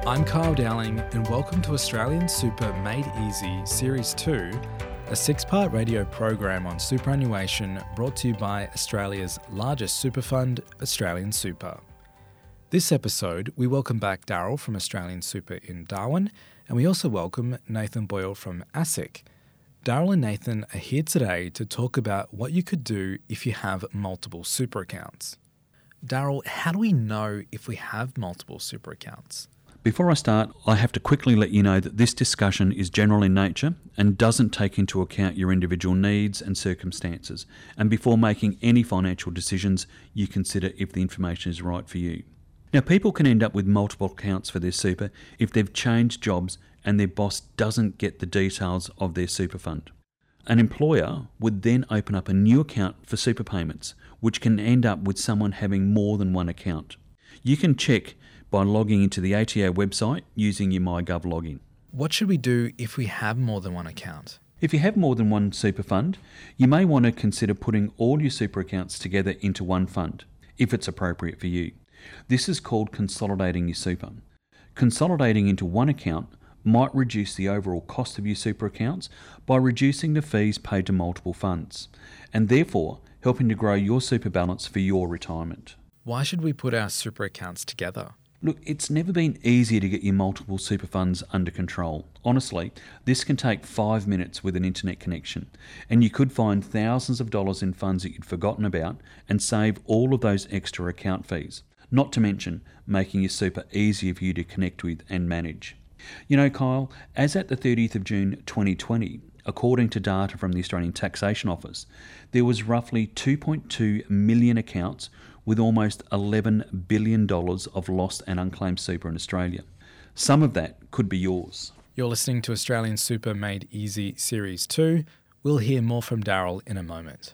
I'm Kyle Dowling and welcome to Australian Super Made Easy Series 2, a 6-part radio program on superannuation brought to you by Australia's largest super fund, Australian Super. This episode, we welcome back Daryl from Australian Super in Darwin, and we also welcome Nathan Boyle from ASIC. Daryl and Nathan are here today to talk about what you could do if you have multiple super accounts. Daryl, how do we know if we have multiple super accounts? Before I start, I have to quickly let you know that this discussion is general in nature and doesn't take into account your individual needs and circumstances. And before making any financial decisions, you consider if the information is right for you. Now, people can end up with multiple accounts for their super if they've changed jobs and their boss doesn't get the details of their super fund. An employer would then open up a new account for super payments, which can end up with someone having more than one account. You can check by logging into the ATO website using your MyGov login. What should we do if we have more than one account? If you have more than one super fund, you may want to consider putting all your super accounts together into one fund, if it's appropriate for you. This is called consolidating your super. Consolidating into one account might reduce the overall cost of your super accounts by reducing the fees paid to multiple funds, and therefore helping to grow your super balance for your retirement. Why should we put our super accounts together? Look, it's never been easier to get your multiple super funds under control. Honestly, this can take 5 minutes with an internet connection, and you could find thousands of dollars in funds that you'd forgotten about and save all of those extra account fees, not to mention making your super easier for you to connect with and manage. You know, Kyle, as at the 30th of June 2020, according to data from the Australian Taxation Office, there was roughly 2.2 million accounts with almost $11 billion of lost and unclaimed super in Australia. Some of that could be yours. You're listening to Australian Super Made Easy Series 2. We'll hear more from Daryl in a moment.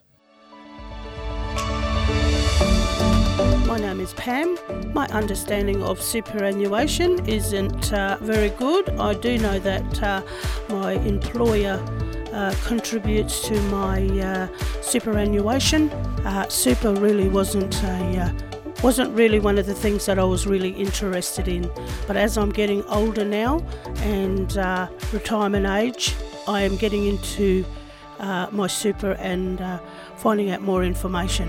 My name is Pam. My understanding of superannuation isn't very good. I do know that my employer contributes to my superannuation. Super really wasn't really one of the things that I was really interested in. But as I'm getting older now and retirement age, I am getting into my super and finding out more information.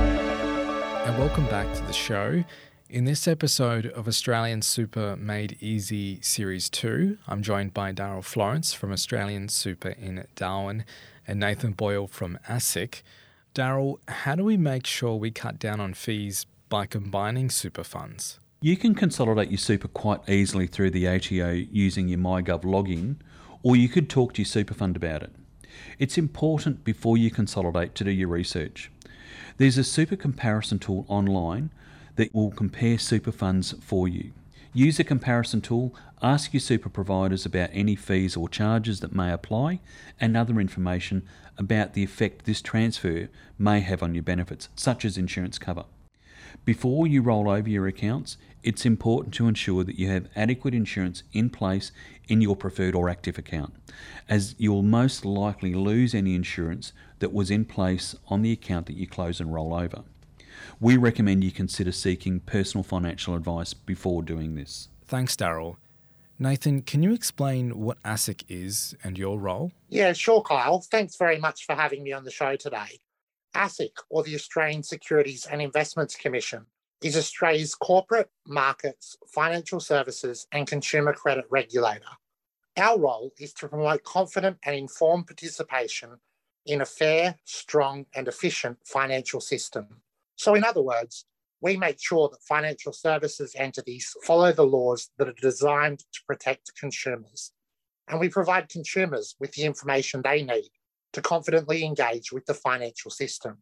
And welcome back to the show. In this episode of Australian Super Made Easy Series 2, I'm joined by Daryl Florence from Australian Super in Darwin and Nathan Boyle from ASIC. Daryl, how do we make sure we cut down on fees by combining super funds? You can consolidate your super quite easily through the ATO using your MyGov login, or you could talk to your super fund about it. It's important before you consolidate to do your research. There's a super comparison tool online that will compare super funds for you. Use the comparison tool, ask your super providers about any fees or charges that may apply, and other information about the effect this transfer may have on your benefits, such as insurance cover. Before you roll over your accounts, it's important to ensure that you have adequate insurance in place in your preferred or active account, as you'll most likely lose any insurance that was in place on the account that you close and roll over. We recommend you consider seeking personal financial advice before doing this. Thanks, Daryl. Nathan, can you explain what ASIC is and your role? Yeah, sure, Kyle. Thanks very much for having me on the show today. ASIC, or the Australian Securities and Investments Commission, is Australia's corporate, markets, financial services and consumer credit regulator. Our role is to promote confident and informed participation in a fair, strong and efficient financial system. So in other words, we make sure that financial services entities follow the laws that are designed to protect consumers. And we provide consumers with the information they need to confidently engage with the financial system.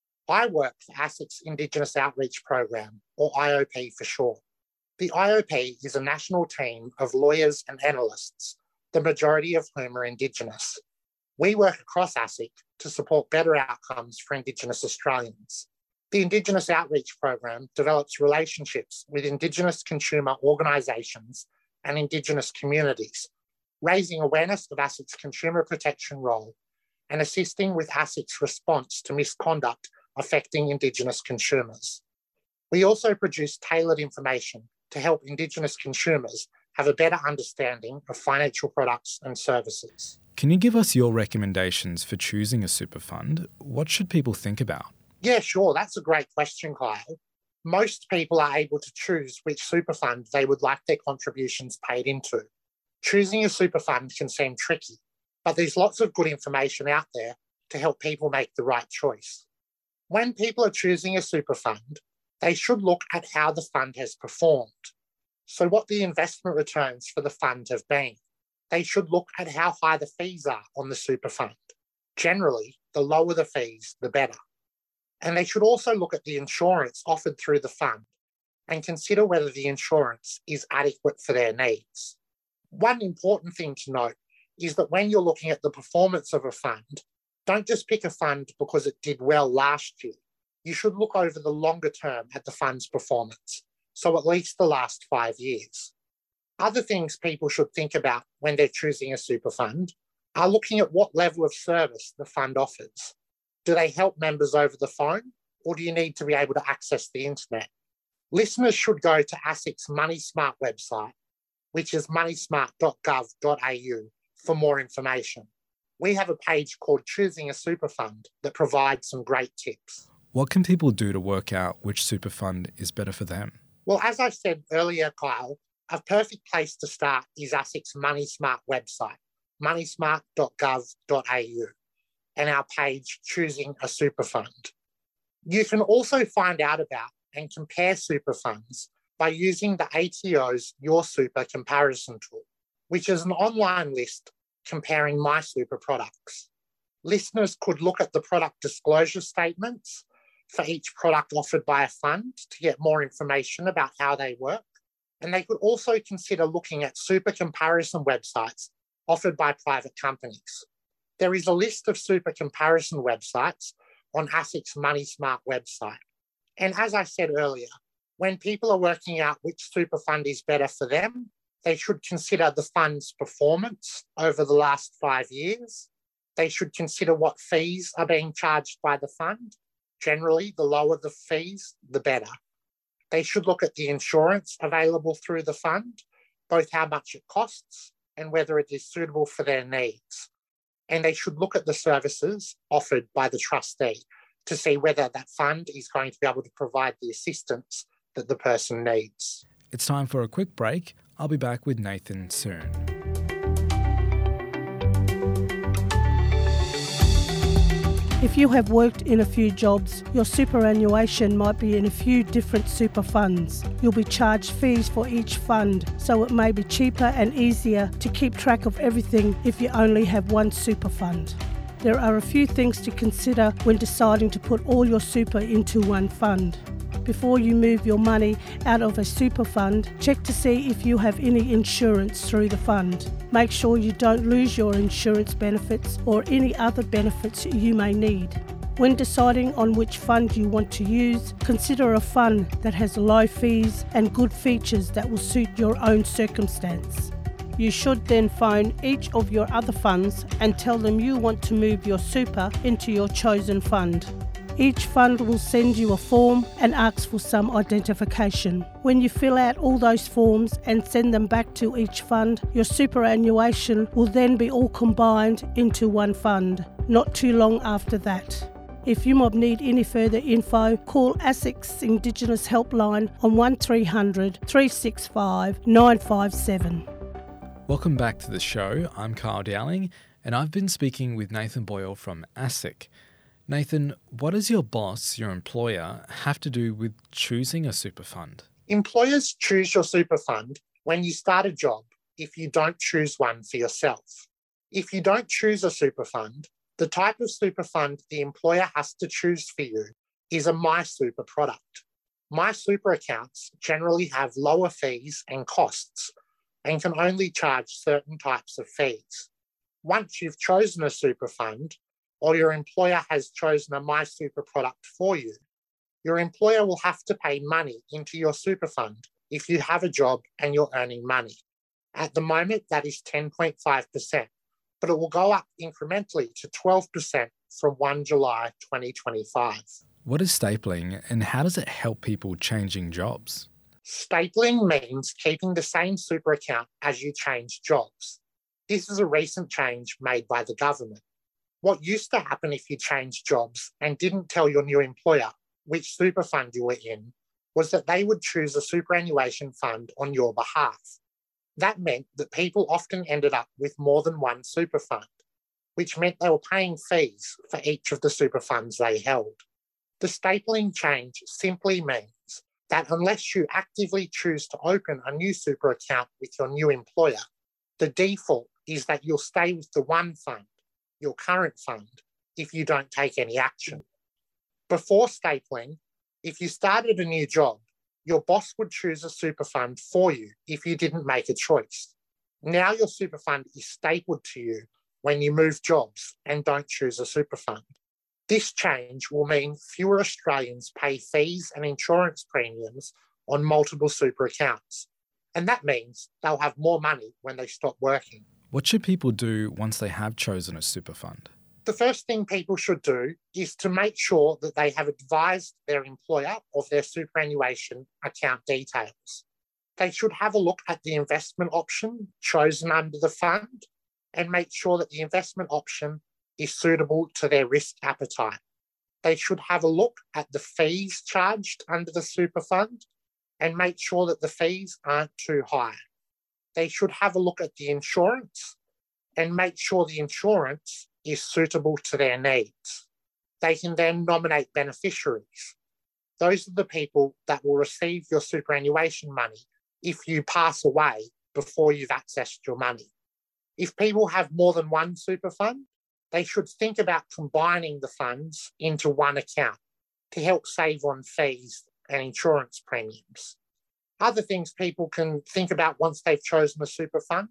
I work for ASIC's Indigenous Outreach Program, or IOP for short. The IOP is a national team of lawyers and analysts, the majority of whom are Indigenous. We work across ASIC to support better outcomes for Indigenous Australians. The Indigenous Outreach Program develops relationships with Indigenous consumer organisations and Indigenous communities, raising awareness of ASIC's consumer protection role and assisting with ASIC's response to misconduct affecting Indigenous consumers. We also produce tailored information to help Indigenous consumers have a better understanding of financial products and services. Can you give us your recommendations for choosing a super fund? What should people think about? Yeah, sure. That's a great question, Kyle. Most people are able to choose which super fund they would like their contributions paid into. Choosing a super fund can seem tricky, but there's lots of good information out there to help people make the right choice. When people are choosing a super fund, they should look at how the fund has performed. So what the investment returns for the fund have been. They should look at how high the fees are on the super fund. Generally, the lower the fees, the better. And they should also look at the insurance offered through the fund and consider whether the insurance is adequate for their needs. One important thing to note is that when you're looking at the performance of a fund, don't just pick a fund because it did well last year. You should look over the longer term at the fund's performance, so at least the last 5 years. Other things people should think about when they're choosing a super fund are looking at what level of service the fund offers. Do they help members over the phone, or do you need to be able to access the internet? Listeners should go to ASIC's MoneySmart website, which is moneysmart.gov.au, for more information. We have a page called Choosing a Super Fund that provides some great tips. What can people do to work out which super fund is better for them? Well, as I said earlier, Kyle, a perfect place to start is ASIC's MoneySmart website, moneysmart.gov.au, and our page Choosing a Super Fund. You can also find out about and compare super funds by using the ATO's Your Super comparison tool, which is an online list comparing my super products. Listeners could look at the product disclosure statements for each product offered by a fund to get more information about how they work. And they could also consider looking at super comparison websites offered by private companies. There is a list of super comparison websites on ASIC's MoneySmart website. And as I said earlier, when people are working out which super fund is better for them, they should consider the fund's performance over the last 5 years. They should consider what fees are being charged by the fund. Generally, the lower the fees, the better. They should look at the insurance available through the fund, both how much it costs and whether it is suitable for their needs. And they should look at the services offered by the trustee to see whether that fund is going to be able to provide the assistance that the person needs. It's time for a quick break. I'll be back with Nathan soon. If you have worked in a few jobs, your superannuation might be in a few different super funds. You'll be charged fees for each fund, so it may be cheaper and easier to keep track of everything if you only have one super fund. There are a few things to consider when deciding to put all your super into one fund. Before you move your money out of a super fund, check to see if you have any insurance through the fund. Make sure you don't lose your insurance benefits or any other benefits you may need. When deciding on which fund you want to use, consider a fund that has low fees and good features that will suit your own circumstance. You should then phone each of your other funds and tell them you want to move your super into your chosen fund. Each fund will send you a form and ask for some identification. When you fill out all those forms and send them back to each fund, your superannuation will then be all combined into one fund, not too long after that. If you might need any further info, call ASIC's Indigenous Helpline on 1300 365 957. Welcome back to the show. I'm Kyle Dowling, and I've been speaking with Nathan Boyle from ASIC. Nathan, what does your boss, your employer, have to do with choosing a super fund? Employers choose your super fund when you start a job if you don't choose one for yourself. If you don't choose a super fund, the type of super fund the employer has to choose for you is a MySuper product. MySuper accounts generally have lower fees and costs and can only charge certain types of fees. Once you've chosen a super fund, or your employer has chosen a MySuper product for you, your employer will have to pay money into your super fund if you have a job and you're earning money. At the moment, that is 10.5%, but it will go up incrementally to 12% from 1 July 2025. What is stapling and how does it help people changing jobs? Stapling means keeping the same super account as you change jobs. This is a recent change made by the government. What used to happen if you changed jobs and didn't tell your new employer which super fund you were in was that they would choose a superannuation fund on your behalf. That meant that people often ended up with more than one super fund, which meant they were paying fees for each of the super funds they held. The stapling change simply means that unless you actively choose to open a new super account with your new employer, the default is that you'll stay with the one fund, your current fund, if you don't take any action. Before stapling, if you started a new job, your boss would choose a super fund for you if you didn't make a choice. Now your super fund is stapled to you when you move jobs and don't choose a super fund. This change will mean fewer Australians pay fees and insurance premiums on multiple super accounts. And that means they'll have more money when they stop working. What should people do once they have chosen a super fund? The first thing people should do is to make sure that they have advised their employer of their superannuation account details. They should have a look at the investment option chosen under the fund and make sure that the investment option is suitable to their risk appetite. They should have a look at the fees charged under the super fund and make sure that the fees aren't too high. They should have a look at the insurance and make sure the insurance is suitable to their needs. They can then nominate beneficiaries. Those are the people that will receive your superannuation money if you pass away before you've accessed your money. If people have more than one super fund, they should think about combining the funds into one account to help save on fees and insurance premiums. Other things people can think about once they've chosen a super fund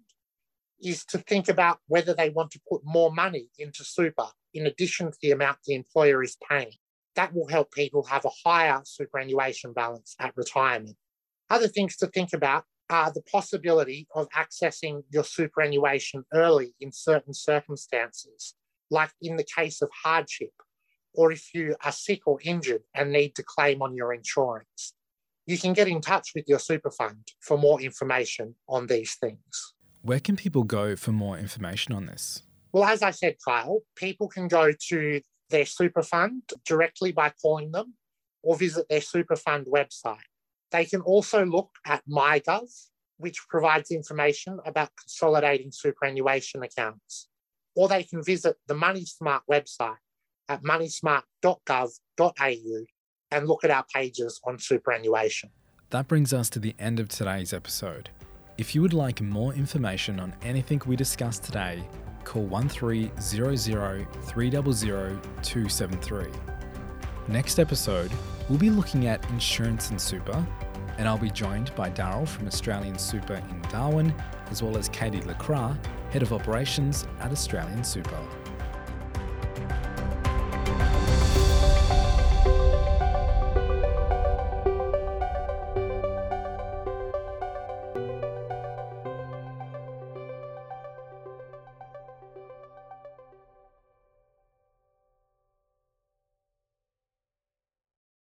is to think about whether they want to put more money into super in addition to the amount the employer is paying. That will help people have a higher superannuation balance at retirement. Other things to think about are the possibility of accessing your superannuation early in certain circumstances, like in the case of hardship, or if you are sick or injured and need to claim on your insurance. You can get in touch with your super fund for more information on these things. Where can people go for more information on this? Well, as I said, Kyle, people can go to their super fund directly by calling them or visit their super fund website. They can also look at MyGov, which provides information about consolidating superannuation accounts. Or they can visit the MoneySmart website at moneysmart.gov.au and look at our pages on superannuation. That brings us to the end of today's episode. If you would like more information on anything we discussed today, call 1300 300 273. Next episode, we'll be looking at insurance and super, and I'll be joined by Daryl from Australian Super in Darwin, as well as Katie Lacroix, Head of Operations at Australian Super.